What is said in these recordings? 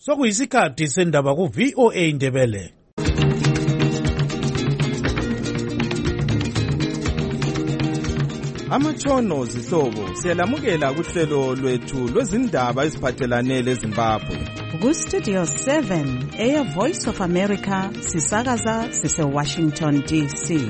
Sokuyisikhathi sendaba ku VOA Indebele. Amatshono zihlobo siyalamukela kuhlelo lwethu lwezindaba eziphathelane leZimbabwe. Ku Studio 7 Air Voice of America sisakaza sise Washington DC.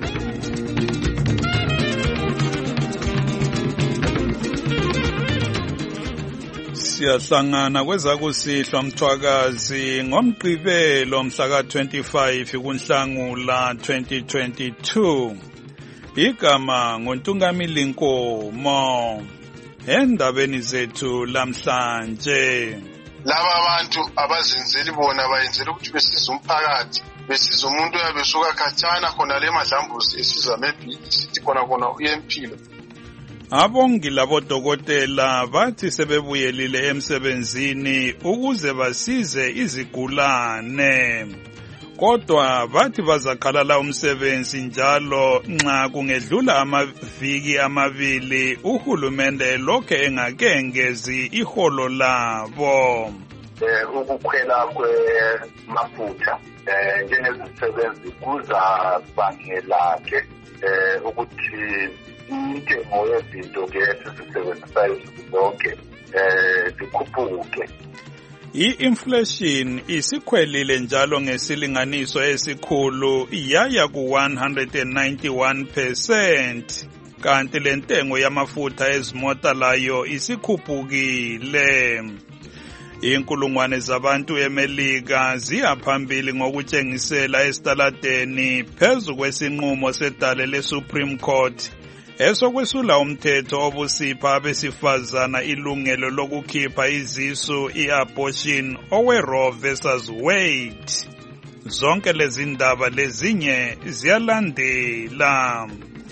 Siyahlangana kwezakusihlwa Mthwakazi ngomgqibelo mhla ka-25 kuNhlangula 2022. Igama ngoNtungamili Nkomo. Endabeni zethu lamhlanje. Laba abantu abazenzeli bona bayenzela ukuthi besize umphakathi, besize umuntu oyabesuka khatshana khona le madlambuzi esiza maybe sithi khona uyempilo. Abongi labodokotela bathi sebebuyelile emsebenzini ukuze basize izigulane. Kodwa bathi bazakhalala umsebenzi njalo nxa kungedlula amaviki amabili uhulumende lokhe engakengezi iholo labo. Ukukhwela kwemafutha njengezisebenzi kuzabangela ke ukuthi intengo yezinto ke esizisebenzisayo zonke zikhuphuke. I-inflation isikhwelile njalo ngesilinganiso esikhulu yaya ku 191%, kanti lentengo yamafutha ezimota layo isikhuphukile. Inkulungwane zabantu eMelika ziyaphambili ngokutshengisela esitaladeni phezu kwesinqumo sedale leSupreme Court esokwesula umthetho obusipha abesifazana ilungelo lokukhipha izisu i-abortion owe-Roe versus Wade. Zonke lezi ndaba lezinye ziyalandela.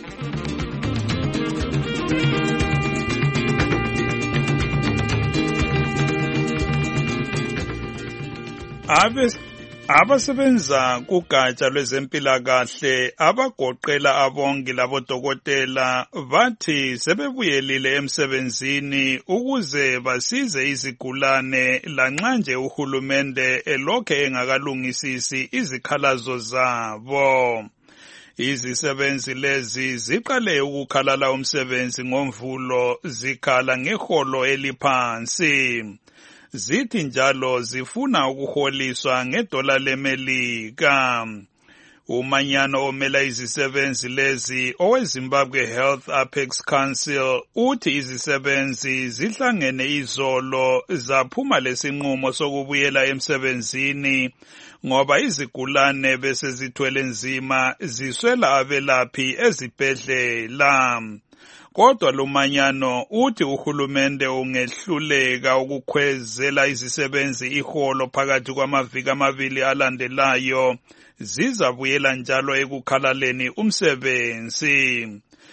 Abasebenza kugatsha lwezempilakahle abagoqela abongi labodokotela bathi sebebuyelile emsebenzini ukuze basize izigulane lanxa nje uhulumende elokhe engakalungisisi izikhalazo zabo. Izisebenzi lezi ziqale ukukhalala umsebenzi ngoMvulo zikhala ngeholo eliphansi. Zithi njalo zifuna ukuholiswa ngedola leMelika. Umanyano omela izisebenzi lezi oweZimbabwe Health Apex Council uthi izisebenzi zihlangene izolo zaphuma lesinqumo sokubuyela emsebenzini ngoba izigulane bese zithwele nzima ziswela abelaphi ezibhedlela. Kodwa lumanyano uthi uhulumende ungehluleka ukukhwezela izisebenzi iholo phakathi kwamaviki amabili alandelayo, zizabuyela njalo ekukhalaleni umsebenzi.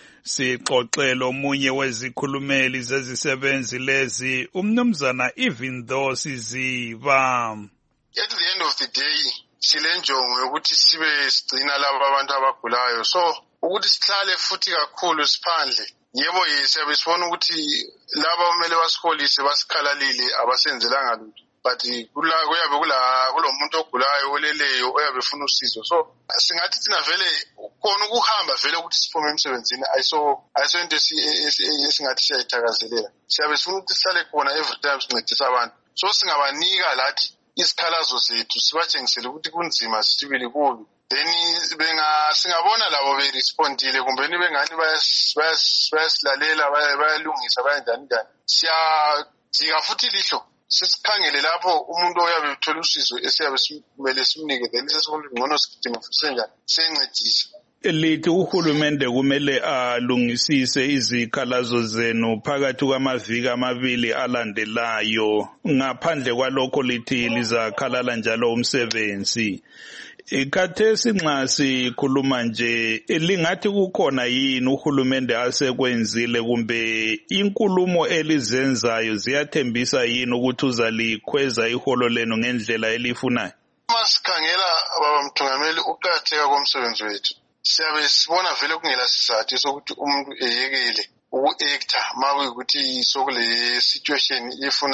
Sixoxele omunye wezikhulumeli zezisebenzi lezi, umnumzana Ivindho Siziba. At the end of the day, silenjongo yokuthi sibe sigcina laba abantu abagulayo. So, ukuthi sihlale futhi kakhulu siphandle. Yebo siyabe sibona ukuthi laba kumele basiholise basikhalalile abasenzelanga lutho, but kuyabe kulomuntu ogulayo oleleyo oyabe efuna usizo. So singathi thina vele khona ukuhamba vele ukuthi siphume emsebenzini ayiso into esingathi siyayithakazelela. Siyabe sifuna ukuthi sihlale khona every time sincedisa abantu, so singabanika lathi isikhalazo zethu sibatshengisele ukuthi kunzima sibili kubi. Then singabona labo berespondile kumbe bengani bayasilalela bayalungisa bayenjani. Siyajika futhi lihlo sisikhangele lapho umuntu oyabe uthola usizo esiyabe simele simnike, then sesibona ngcono sidinga futhi senjani sencedisa. Lithi uhulumende kumele alungisise izikhalazo zenu phakathi kwamaviki amabili alandelayo. Ngaphandle kwalokho lithi lizakhalala njalo umsebenzi. Ikhathesi nxa sikhuluma nje lingathi kukhona yini uhulumende asekwenzile kumbe inkulumo elizenzayo ziyathembisa yini ukuthi uzalikhweza iholo lenu ngendlela elifunayo? Masikhangela baba Mthungameli ukuqakatheka komsebenzi wethu, siyabe sibona vele kungela sizathu sokuthi umuntu eyekele uku-actor ma kuyikuthi sokule situation ifuna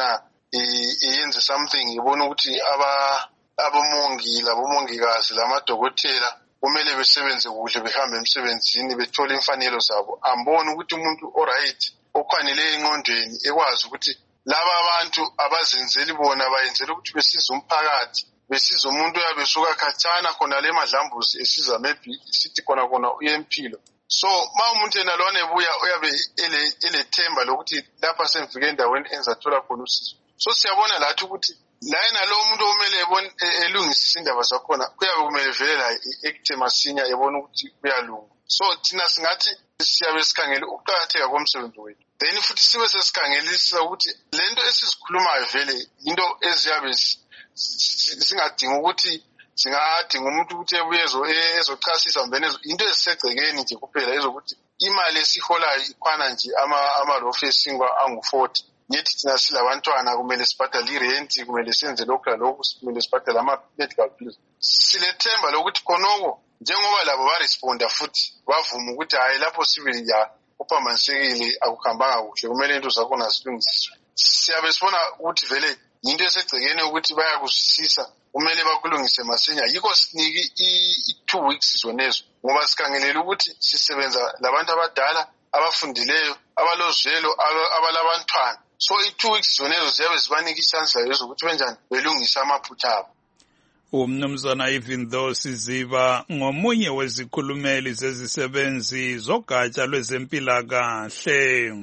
iyenze something ibona ukuthi abomongi labomongikazi lamadokotela kumele besebenze kuhle behambe emsebenzini bethole imfanelo zabo ambone ukuthi umuntu oright okwanele engqondweni ekwazi ukuthi laba abantu abazenzeli bona bayenzela ukuthi besize umphakathi besize umuntu oyabesuka khatshana khona le madlambuzi esiza maybe sithi khona uyempilo. So ma umuntu yena lona ebuya uyabe elethemba lokuthi lapha semfike endaweni enzathola khona usizo. So siyabona lathi ukuthi la yena lo muntu omele ebone elungisisa indaba zakhona kuyabe kumele vele la ekuthe masinya ebona ukuthi kuyalunga. So thina singathi siyabe sikhangela ukuqakatheka komsebenzi wethu. Then futhi sibe sesikhangelisa ukuthi lento esizikhulumayo vele into eziyabe singadinga ukuthi singadinga umuntu ukuthi ezochasisa mbene into ezisegcekeni nje kuphela ezokuthi imali esiholayo ikhwana nje amalofu esingwa angu-40 nyethi thina silabantwana kumele sibhadale irenti kumele senze lokhu lalokhu kumele sibhadale ama-medical bills. Silethemba lokuthi khonoko njengoba labo baresponda futhi bavuma ukuthi hayi lapho sibili ya kuphamanisekile akuhambanga kuhle kumele into zakhona zilungisiswe. Siyabe sibona ukuthi vele into esegcekeni ukuthi bayakusisa kumele bakulungise masinya yikho siniki i-2 weeks zonezo ngoba sikhangelela ukuthi sisebenza labantu abadala abafundileyo abalozwelo abalabantwana. So i-2 weeks zonezo ziyabe zibanika ichance layo ukuthi benjani belungisa amaphutha abo. Umnumzana even though Siziba ngomunye wezikhulumeli zezisebenzi zogatsha lwezempilakahle.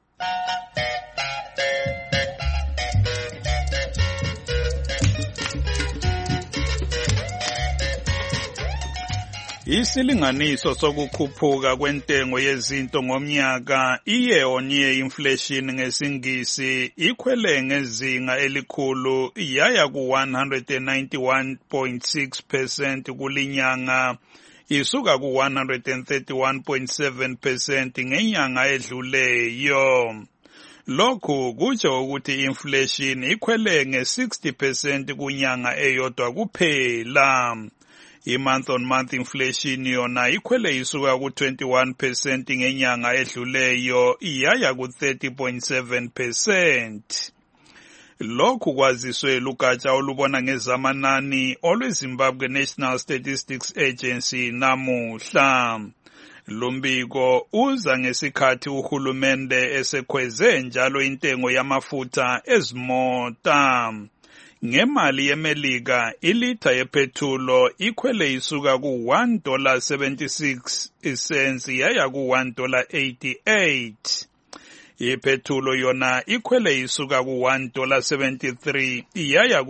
Isilinganiso sokukhuphuka kwentengo yezinto ngomnyaka iye-on-year inflation ngesingisi ikhwele ngezinga elikhulu yaya ku-191.6% kulinyanga isuka ku-131.7% ngenyanga edluleyo. Lokhu kutsho ukuthi inflation ikhwele nge-60% kunyanga eyodwa kuphela. I-month-on-month inflation yona ikhwele isuka ku-21% ngenyanga edluleyo yaya ku-30.7%. Lokhu kwaziswe lugatsha olubona ngezamanani olweZimbabwe National Statistics Agency namuhla. Lumbiko uza ngesikhathi uhulumende esekhweze njalo intengo yamafutha ezimota. Ngemali yemelika ilitha yepethulo ikhwele isuka ku$1.76 yaya ku$1.88. Ipethulo yona ikhwele isuka ku$1.73 yaya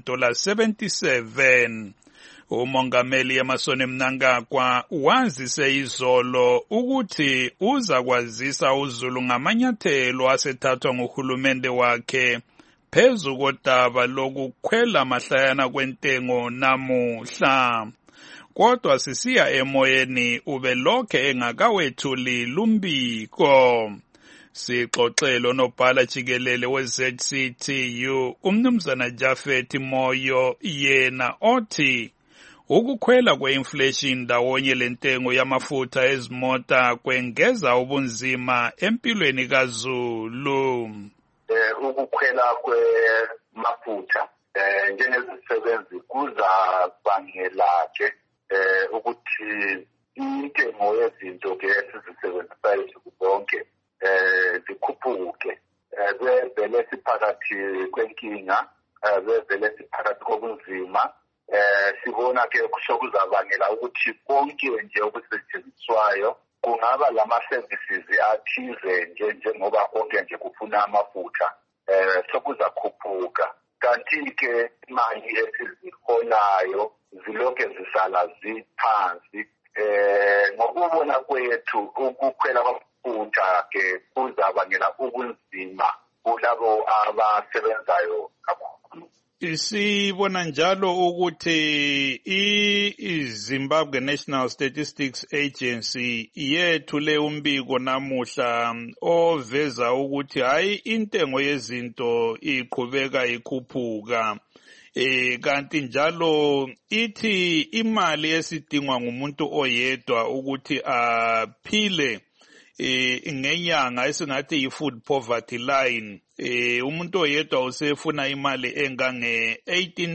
ku$1.77. Umongameli Emmerson Mnangagwa wazise izolo ukuthi uza kwazisa uZulu ngamanyathelo asethathwa nguhulumende wakhe phezu kodaba lokukhwela mahlayana kwentengo namuhla. Kodwa sisiya emoyeni ubelokhe engakawethuli lumbiko. Sixoxelo nobhala jikelele we-ZCTU umnumzana Jafet Moyo yena othi ukukhwela kwe-inflation ndawonye lentengo yamafutha ezimota kwengeza ubunzima empilweni kaZulu. Ukukhwela kwemafutha njengezisebenzi kuzabangela ke ukuthi intengo yezinto ke esizisebenzisayo zonke zikhuphuke. Bevele siphakathi kwenkinga, bevele siphakathi kobunzima. Sibona ke kusho kuzabangela ukuthi konke nje okusetshenziswayo kungaba lama-services athize njengoba konke nje kufuna amafutha sokuzakhuphuka. Kanti-ke imali esiziholayo zilokhe zisala ziphansi. Ngokubona kwethu ukukhwela kwamafutha-ke kuzabangela ubunzima kulabo abasebenzayo kakhulu. Sibona njalo ukuthi iZimbabwe National Statistics Agency yethule umbiko namuhla oveza ukuthi hayi intengo yezinto iqhubeka ikhuphuka. Kanti njalo ithi imali esidingwa ngumuntu oyedwa ukuthi aphile ngenyanga esingathi yi-food poverty line. Umuntu oyedwa usefuna imali engange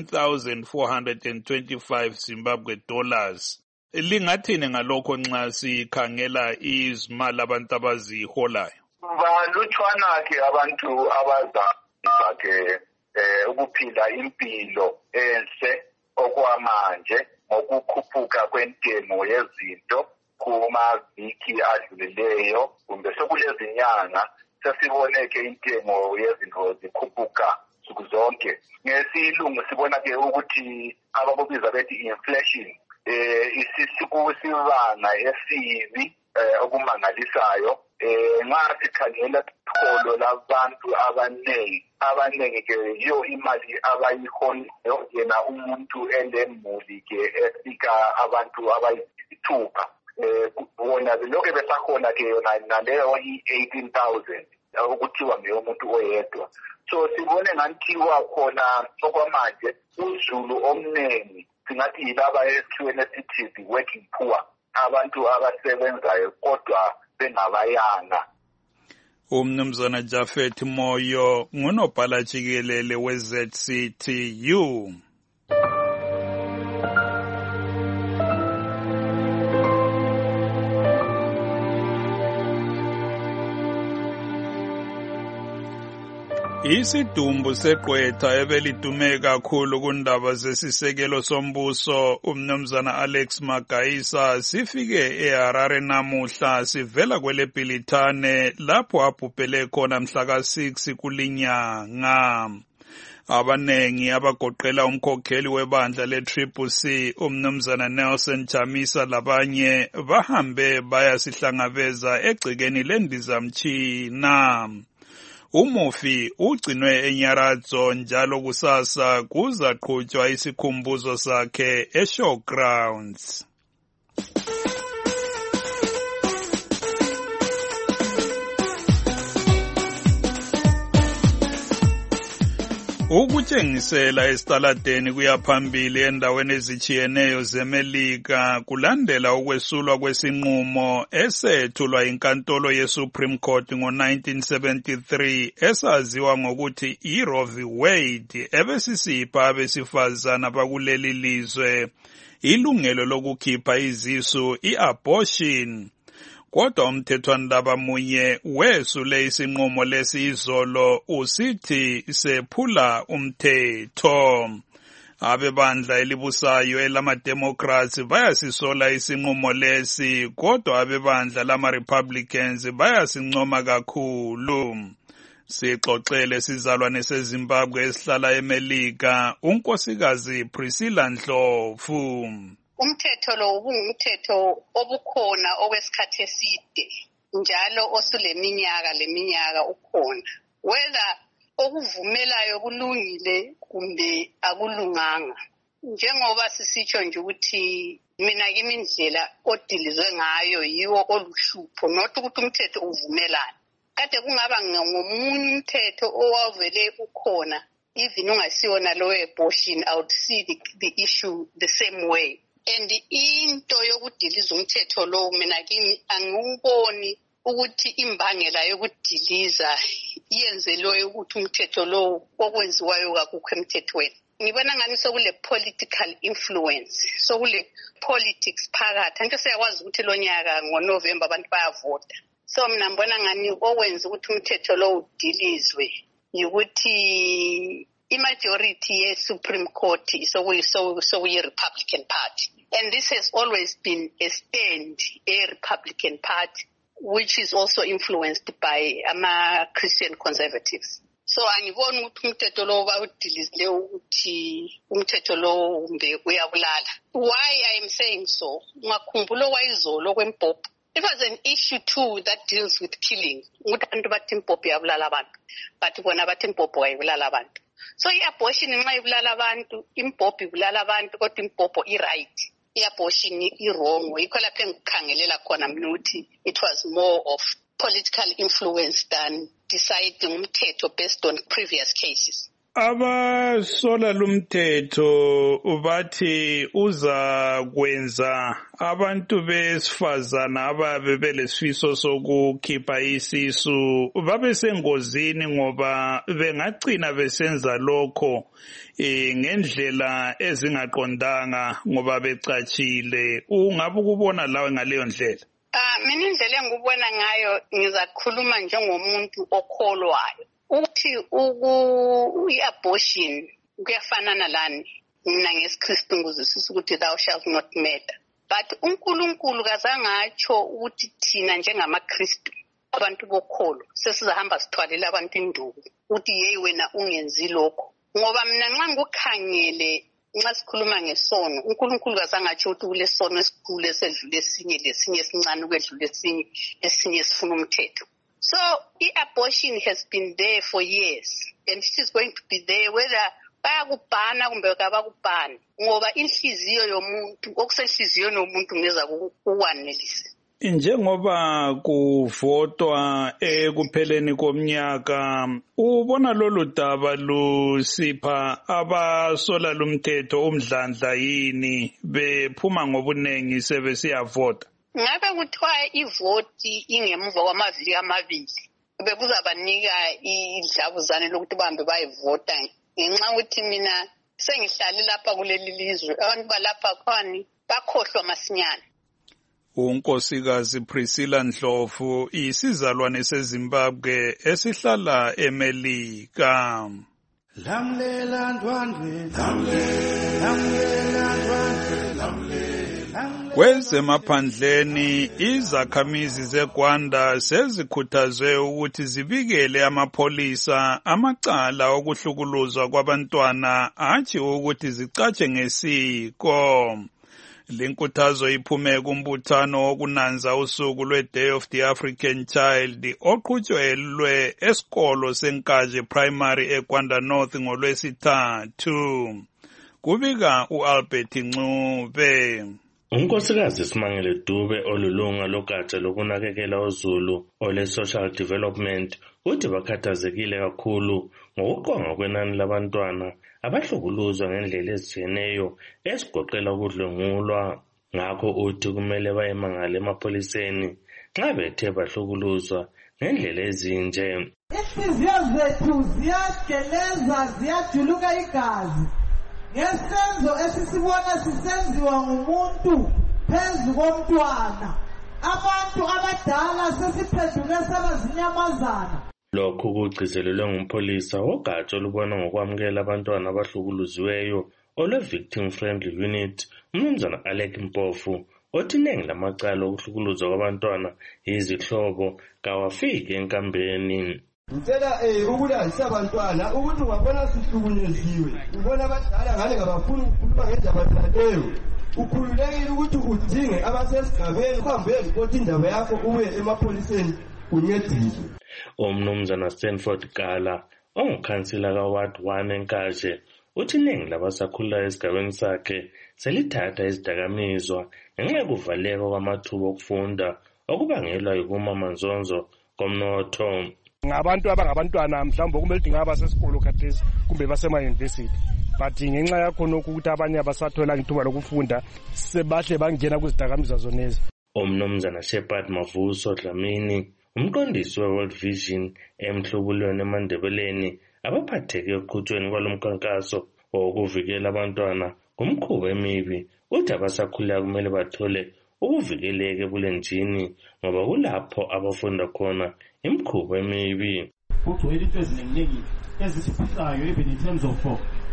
18,425 Zimbabwe dollars. Lingathini ngalokho nxa sikhangela izimali abantu abaziholayo? Balutshwana ke abantu abazake ukuphila impilo enhle okwamanje ngokukhuphuka kwentengo yezinto kumaviki adlulileyo kumbe sekulezinyanga sesiboneke intengo yezinto zikhuphuka nsuku zonke. Ngesilungu sibona ke ukuthi abakubiza bethi inflation isisibanga esibi okumangalisayo. Nxa sikhangela ikholo labantu abanengi ke yiyo imali abayiholayo yena umuntu elemuli ke efika abantu abayisithupha. Wona lokho besakhona ke yona naleyo i-18,000 ukuthiwa ngeyomuntu oyedwa. So sibone ngantiwa khona okwamanje uzulu omningi singathi yilaba esithiweni esithi the working poor, abantu abasebenzayo kodwa bengabayanga. Umnumzana Japhet Moyo ngunobhala jikelele we-ZCTU. Isidumbu seqwetha ebelidume kakhulu kundaba zesisekelo sombuso umnumzana Alex Magayisa sifike eHarare namuhla sivela kweleBhilithane lapho abhubhele khona mhla ka-6 kulinyanga. Abanengi abagoqela umkhokheli webandla le-CCC umnumzana Nelson Chamisa labanye bahambe bayasihlangabeza egcekeni lendizamtshina. Umufi ugcinwe eNyaratho njalo kusasa kuzaqhutshwa isikhumbuzo sakhe eShowgrounds. Ukutshengisela esitaladeni kuyaphambili endaweni ezitshiyeneyo zeMelika kulandela ukwesulwa kwesinqumo esethulwa inkantolo yeSupreme Court ngo-1973 esaziwa ngokuthi iRoe v. Wade ebesisipha abesifazana bakuleli lizwe ilungelo lokukhipha izisu i-abortion. Kodwa umthethwandaba munye wesule isinqumo lesi izolo usithi sephula umthetho. Abebandla elibusayo elama-Democrats bayasisola isinqumo lesi kodwa abebandla lama-Republicans bayasincoma kakhulu. Sixoxele sizalwane seZimbabwe esihlala eMelika unkosikazi Priscilla Ndlovu. Umthetho lo ubungumthetho obukhona okwesikhathi eside njalo osuleminyaka ukhona. Whether okuvumelayo kulungile kumbe akulunganga. Njengoba sisitsho nje ukuthi mina kimi indlela odilizwe ngayo yiwo oluhlupho not ukuthi umthetho uvumelana. Kade kungaba ngomunye umthetho owavele ukhona even ungasiwona lo abortion, I would see the issue the same way. And into yokudiliza umthetho lo mina kimi anguboni ukuthi imbangela yokudiliza yenzelwe ukuthi umthetho lo okwenziwayo kakukho emthethweni. Ngibona ngani sokule political influence, sokule politics phakathi. Anto siyakwazi ukuthi lo nyaka ngoNovember abantu bayavota. So mina ngibona ngani okwenza ukuthi umthetho lo udilizwe ukuthi imajority ye-Supreme Court Republican Party. And this has always been a stand, a Republican Party, which is also influenced by Christian conservatives. So angiboni ukuthi umthetho lo bawudilizile ukuthi umthetho lo uyabulala. Why I am saying so? Ngakhumbula kwayizolo kwempopho. It was an issue too that deals with killing. Ukuthi abantu bathi impopho yabulala abantu. But bona bathi impopho ayibulala abantu. So i-abortion nxa ibulala abantu, impopho ibulala abantu kodwa impopho i-right. I-abortion i-wrong. Yikho lapho engikukhangelela khona mina ukuthi it was more of political influence than deciding umthetho based on previous cases. Abasola lumthetho bathi uza kwenza abantu besifazana ababe belesifiso sokukhipha isisu babe sengozini ngoba bengagcina besenza lokho ngendlela ezingaqondanga ngoba becatshile. Ungabe ukubona lawe ngaleyo ndlela? Mina indlela engikubona ngayo ngizakhuluma njengomuntu okholwayo ukuthi i-abortion kuyafanana lani. Mina ngesiKristu ngizwisisa ukuthi thou shalt not murder, but uNkulunkulu kazangatsho ukuthi thina njengamaKristu abantu bokholo sesizahamba sithwalela abantu induku ukuthi yeyi wena ungenzi lokho. Ngoba mina nxa ngikukhangele nxa sikhuluma ngesono uNkulunkulu kazangatsho ukuthi kulesono esikhulu esedlule esinye lesinye esincane ukwedlula esinye sifuna umthetho. So i-abortion has been there for years and it is going to be there whether bayakubhana kumbe kabakubhani ngoba inhliziyo yomuntu okusenhliziyweni yomuntu ngeza ukwanelisa. Njengoba kuvotwa ekupheleni komnyaka, ubona lolu daba lusipha abasola lumthetho umdlandla yini bephuma ngobunengi sebesiyavota? Ngabe kuthiwa ivoti ingemuva kwamaviki amabili bekuzabanika idlabuzane lokuthi bahambe bayivota ngenxa ukuthi mina sengihlale lapha kuleli lizwe abantu balapha khani bakhohlwa masinyane. uNkosikazi Priscilla Ndlovu isizalwane seZimbabwe esihlala eMelika. Lamlela ndwandwe, lamlela ndwandwe. Kwezemaphandleni izakhamizi zeGwanda sezikhuthazwe ukuthi zibikele amapholisa amacala okuhlukuluzwa kwabantwana hatshi ukuthi zicatshe ngesiko. Linkuthazo iphume kumbuthano wokunanza usuku lwe-Day of the African Child oqhutyelwe esikolo seNkaje Primary eGwanda North ngolwesithathu. Kubika uAlbert Ncube. uNkosikazi Simangele Dube olulunga logatsha lokunakekela uZulu ole social development uthi bakhathazekile kakhulu ngokuqonga kwenani labantwana abahlukuluzwa ngendlela ezitshiyeneyo esigoqela ukudlwengulwa. Ngakho uthi kumele bayemangale emapholiseni nxa bethe bahlukuluzwa ngendlela ezinje. Inhliziyo zethu ziyageleza ziyajuluka igazi ngesenzo esisibona sisenziwa ngumuntu phezu komntwana. Abantu abadala sesiphenduke sabazinyamazana. Lokhu kugcizelelwe ngumpholisa wogatsha olubona ngokwamukela abantwana abahlukuluziweyo olwe-Victim Friendly Unit, uMnumzana Alec Mpofu, othi iningi lamacala okuhlukuluzwa kwabantwana yizihlobo kawafiki enkambeni. Ngicela ukuthi abantwana ukuthi ungabona sihlukunyeziwe ubona abadala ngane ngabafuna ukukhuluma ngendaba leyo ukhululekile ukuthi udinge abasesigabeni uhambe uyeripota indaba yakho uye emapholiseni uncediswe. uMnumzana Stanford Gala ongukhansila kaWard 1 eNkaje uthi iningi labasakhulayo esigabeni sakhe selithatha izidakamizwa ngenxa yokuvaleka kwamathuba okufunda okubangelwa yikumamanzonzo komnotho. Ngabantu abangabantwana mhlawumbe kumele ukuthi ngaba sesikolo khathesi kumbe basema-university but ngenxa yakhona ukuthi abanye abasathola ithuba lokufunda sebahle bangena kuzidakamizwa zonezi. uMnumzana Shepard Mavuso Dlamini umqondisi we-World Vision emhlubulweni eMandebeleni abaphatheke ekuqhutshweni kwalomkhankaso wokuvikela abantwana kumkhuba emibi uthi abasakhulayo kumele bathole ukuvikeleka ebulenjini ngoba kulapho abafunda khona imikhuba emibi. Kugcwele into eziningi ezisiphicayo even in terms of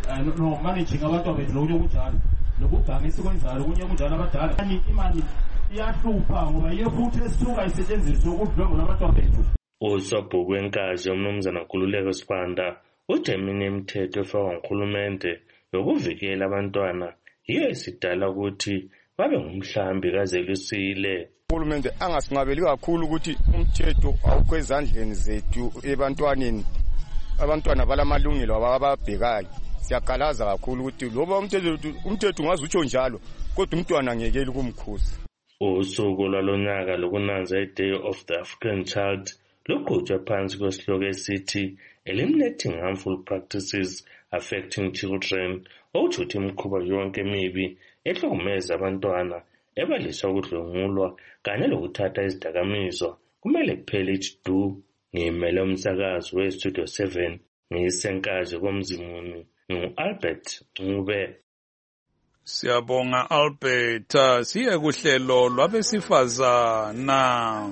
no managing abantu bethu lokunye kunjalo lokuganga esikwenzayo kunye kunjalo abadala imali iyahlupha ngoba yiyo futhi esisuka isetshenziswe ukudlwengula abantu bethu. uSobhuku eNkaje uMnumzana Nkululeko Sibanda uthi eminye imithetho efakwa nguhulumende yokuvikela abantwana yiyo esidala ukuthi babe ngumhlambi kazelusile. Uhulumende angasingabeli kakhulu ukuthi umthetho awukho ezandleni zethu ebantwaneni. Abantwana balamalungelo abababhekayo. Siyakalaza kakhulu ukuthi loba umthetho ungaze utsho njalo kodwa umntwana angekeli kumkhuza. Usuku lwalonyaka lokunanza i-Day of the African Child luqhutshwa phansi kwesihloko esithi Eliminating Harmful Practices Affecting Children, okuthi ukuthi imikhuba yonke emibi ehlukumeza abantwana ebaliswa ukudlwengulwa kanye lokuthatha izidakamizwa kumele kuphele ijidu. Ngimele umsakazo weStudio 7 ngiyisenkazi komzimuni ngu-Albert Ncube. Siyabonga Albert. Siye kuhlelo lwabesifazana.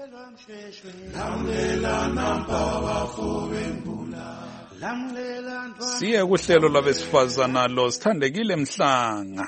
Siye kuhlelo lwabesifazana lo Sithandekile Mhlanga.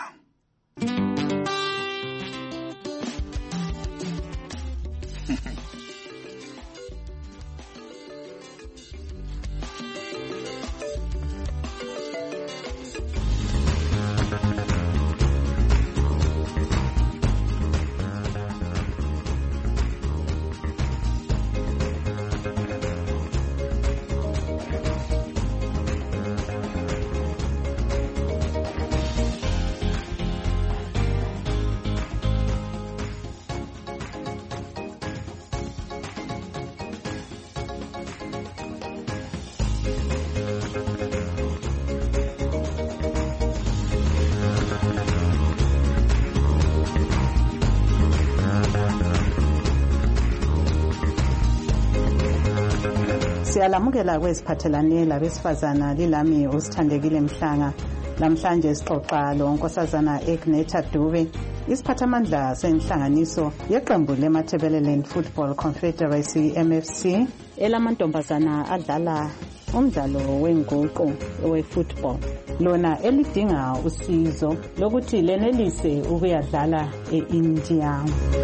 Siyalamukela kweziphathelane labesifazana lilami uSithandekile Mhlanga. Namhlanje sixoxa lo Nkosazana Egneta Dube, isiphathamandla senhlanganiso yeqembu leMatabeleland Football Confederacy MFC elamantombazana adlala umdlalo wenguqu we-football, lona elidinga usizo lokuthi lenelise ukuyadlala e-India.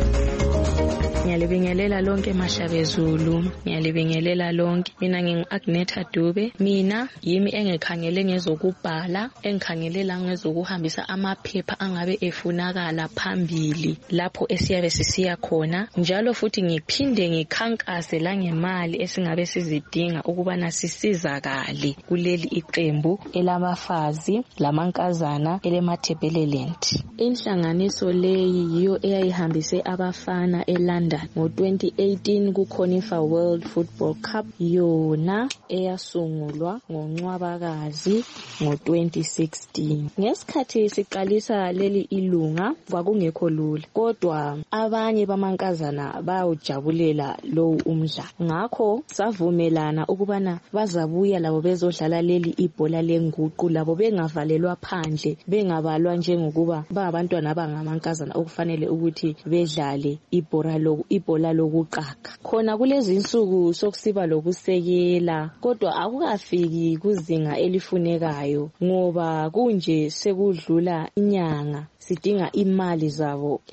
Ngiyalibingelela lonke Mashabezulu, ngiyalibingelela lonke. Mina ngingu-Agneta Dube. Mina yimi engikhangele ngezokubhala, engikhangelela ngezokuhambisa amaphepha angabe efunakala phambili lapho esiyabe sisiya khona. Njalo futhi ngiphinde ngikhankase la ngemali esingabe sizidinga ukubana sisizakale kuleli iqembu elabafazi lamankazana eleMatabeleland. Inhlanganiso leyi yiyo eyayihambise abafana eLondon ngo-2018 kuConifa World Football Cup, yona eyasungulwa ngoNcwabakazi ngo-2016. Ngesikhathi siqalisa leli ilunga kwakungekho lula, kodwa abanye bamankazana bayawujabulela lowu umdlalo. Ngakho savumelana ukubana bazabuya labo bezodlala leli ibhola lenguqu, labo bengavalelwa phandle, bengabalwa njengokuba abantwana abangamankazana okufanele ukuthi bedlale ibhola lokuqaga. Khona kulezi insuku sokusiba lokusekela, kodwa akukafiki kuzinga elifunekayo ngoba kunje sekudlula inyanga sidinga imali zabo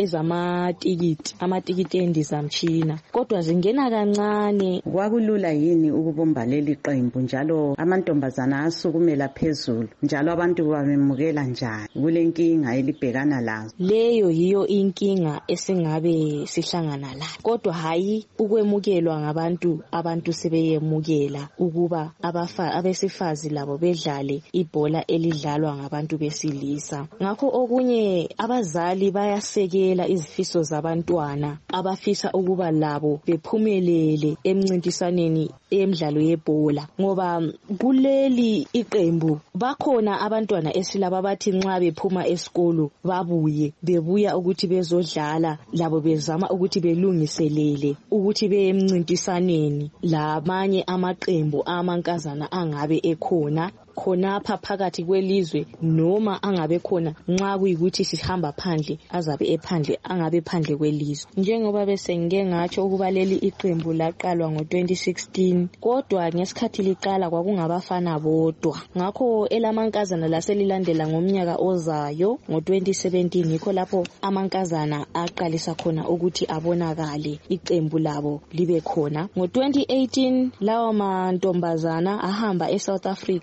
amatikiti endizamtshina, kodwa zingena kancane. Kwakulula yini ukubomba leli qembu njalo amantombazana asukumela phezulu, njalo abantu bamemukela njani kule nkinga elibhekana lazo? Leyo yiyo inkinga esingabe sihlangana layo, kodwa hayi ukwemukelwa ngabantu. Abantu sebeyemukela ukuba abesifazi labo bedlale ibhola elidlalwa ngabantu besilisa. Ngakho okunye abazali bayasekela izifiso zabantwana abafisa ukuba labo bephumelele emncintisaneni emidlalo yebhola, ngoba kuleli iqembu bakhona abantwana esilaba bathi nxa bephuma esikolo bebuya ukuthi bezodlala labo, bezama ukuthi belungiselele ukuthi beye emncintisaneni lamanye amaqembu amankazana angabe ekhona khonapha phakathi kwelizwe, noma angabe khona nxa kuyikuthi sihamba phandle azabe ephandle, angabe phandle kwelizwe. Njengoba bese ngike ngatsho ukuba leli iqembu laqalwa ngo-2016, kodwa ngesikhathi liqala kwakungabafana bodwa. Ngakho elamankazana laselilandela ngomnyaka ozayo ngo-2017, yikho lapho amankazana aqalisa khona ukuthi abonakale, iqembu labo libe khona. Ngo-2018 lawa mantombazana ahamba eSouth Africa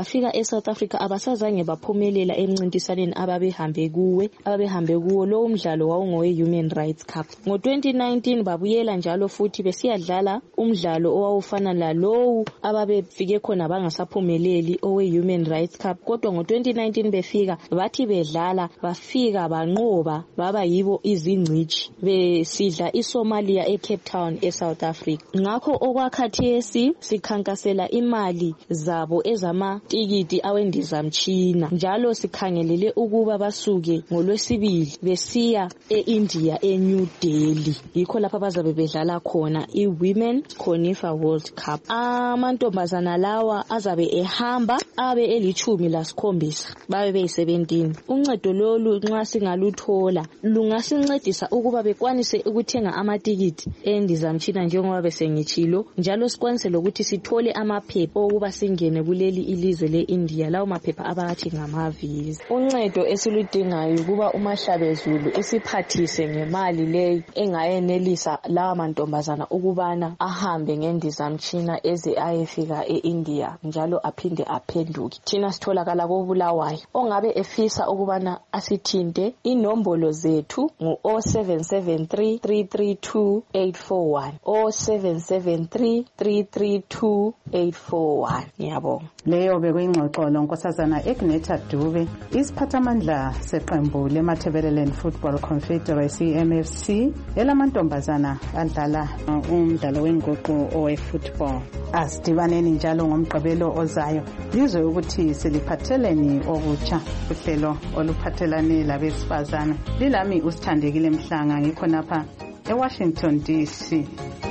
bafika eSouth Africa abasazange baphumelela emncintiswaneni ababehambe kuwo. Lo umdlalo wawungowe Human Rights Cup. Ngo-2019 babuyela njalo futhi besiyadlala umdlalo owawufana lalowu ababefike khona bangasaphumeleli owe Human Rights Cup. Kodwa ngo-2019 befika bathi bedlala bafika banqoba baba yibo izingcici besidla iSomalia eCape Town eSouth Africa. Ngakho okwakhathesi sikhankasela imali zabo ezamatikiti awendizamtshina njalo sikhangelele ukuba basuke ngoLwesibili besiya eIndia eNew Delhi. Yikho lapha bazabe bedlala khona iWomen Conifer World Cup. Amantombazana lawa azabe ehamba abe eli-17 babe beyi-17. Uncedo lolu nxa singaluthola lungasincedisa ukuba bekwanise ukuthenga amatikiti endizamtshina njengoba besengitshilo, njalo sikwanise lokuthi sithole amaphepha okuba singene kuleli ilizwe leIndia, lawo maphepha abathi ngamavisa. Uncedo esiludingayo ukuba uMahlabezulu isiphathise ngemali leyi engayenelisa lawa mantombazana ukubana ahambe ngendizamtshina eze ayefika eIndia njalo aphinde aphenduke. Thina sitholakala koBulawayo. Ongabe efisa ukubana asithinte, inombolo zethu ngu-0773 332 841 0773 332 841. Ngiyabonga. Leyo bekuyingxoxo lonkosazana Egneta Dube, isiphathamandla seqembu leMatabeleland Football Confederacy MFC elamantombazana adlala umdlalo wenguqu owe-football. Asidibaneni njalo ngomgqibelo ozayo lizwe ukuthi siliphatheleni okutsha uhlelo oluphathelane labesifazana. Lilami uSithandekile Mhlanga ngikhonapha eWashington DC.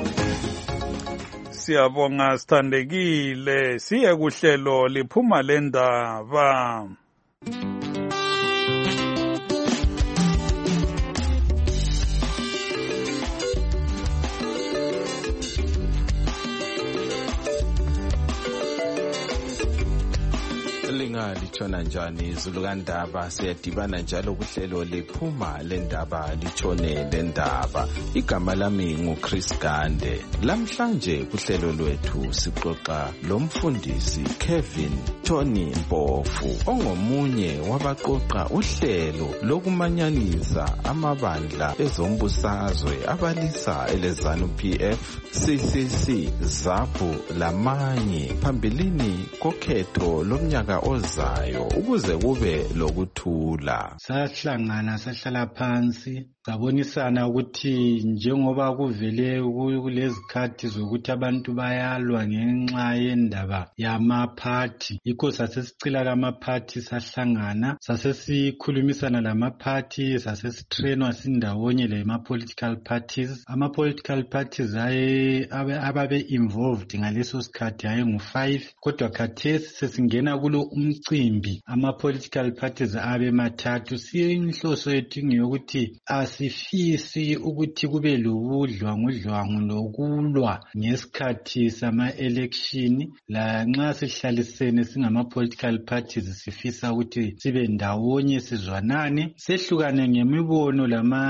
Siyabonga Sithandekile. Siye kuhlelo liphuma lendaba. Litshona njani izulu kandaba, siyadibana njalo kuhlelo liphuma lendaba litshone lendaba. Igama lami nguChris Gande. Lamhlanje kuhlelo lwethu sixoxa lomfundisi Kevin Tony Mpofu ongomunye wabaqoqa uhlelo lokumanyanisa amabandla ezombusazwe abalisa eleZANU PF, CCC, ZAPU lamanye phambilini kokhetho lomnyaka ozayo ukuze kube lokuthula. Sahlangana sahlala phansi sabonisana ukuthi njengoba kuvele kulezikhathi zokuthi abantu bayalwa ngenxa yendaba yamaphathi, yikho sasesicila kamaphathi sahlangana sasesikhulumisana lamaphathi sasesitrenwa sindawonye lema-political parties. Ama-political parties ababe involved ngaleso sikhathi ayengu-5, kodwa khathesi sesingena kulo umcimbi ama-political parties abe mathathu. Inhloso yethu ngeyokuthi asifisi ukuthi kube lobudlwangudlwangu lokulwa ngesikhathi sama-election. Lanxa sihlalisene singama-political parties sifisa ukuthi sibe ndawonye sizwanane, sehlukane ngemibono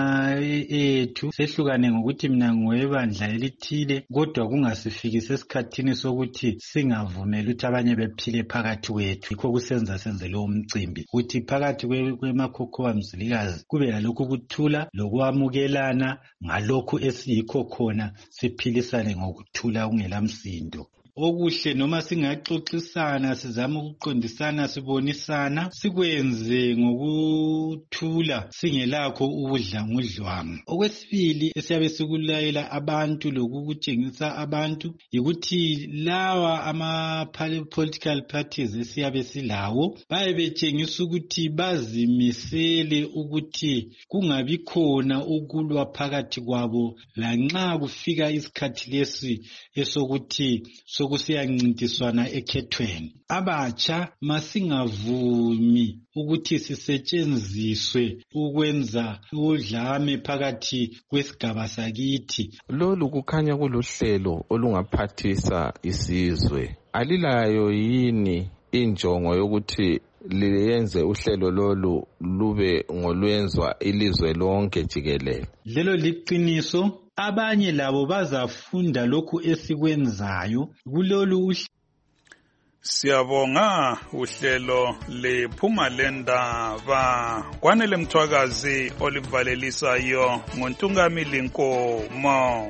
ethu, sehlukane ngokuthi mina ngowebandla elithile, kodwa kungasifikisi esikhathini sokuthi singavumeli ukuthi abanye bephile phakathi kwethu. Yikho kusenza senze lowo mcimbi ukuthi phakathi kwemakhokhowa mzilikazi kube lalokhu kuthula lokwamukelana ngalokhu esiyikho khona, siphilisane ngokuthula kungela msindo. Okuhle noma singaxoxisana sizama ukuqondisana sibonisana sikwenze ngokuthula singelakho ubudlangudlwangu. Okwesibili esiyabe sikulayela abantu lokukutshengisa abantu yikuthi lawa ama-political parties esiyabe silawo baye betshengisa ukuthi bazimisele ukuthi kungabi khona ukulwa phakathi kwabo lanxa kufika isikhathi lesi esokuthi sokusiyancintiswana ekhethweni. Abatsha masingavumi ukuthi sisetshenziswe ukwenza udlame phakathi kwesigaba sakithi. Lolu kukhanya kuluhlelo olungaphathisa isizwe. Alilayo yini injongo yokuthi liyenze uhlelo lolu lube ngolwenzwa ilizwe lonke jikelele? Lelo liqiniso. Abanye labo bazafunda lokhu esikwenzayo kulolu. Siyabonga uhlelo lephuma lendaba kwanele Mthwakazi olivalelisayo ngoNtungamili Nkomo.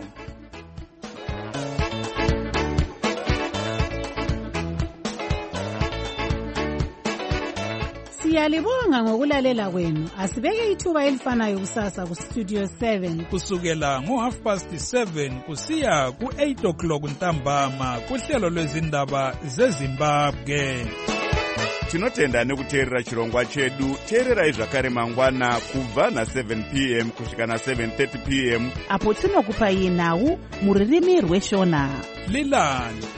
Siyalibonga ngokulalela kwenu. Asibeke ithuba elifanayo kusasa ku Studio 7 kusukela ngo7:30 kusiya ku8 o'clock ntambama kuhlelo lwezindaba zeZimbabwe. Tinotenda nekuteerera chirongwa chedu. Teererai zvakare mangwana kubva na7 p.m. kusvika na7:30 p.m. apo tinokupai nhau muririmi rweshona. Lilani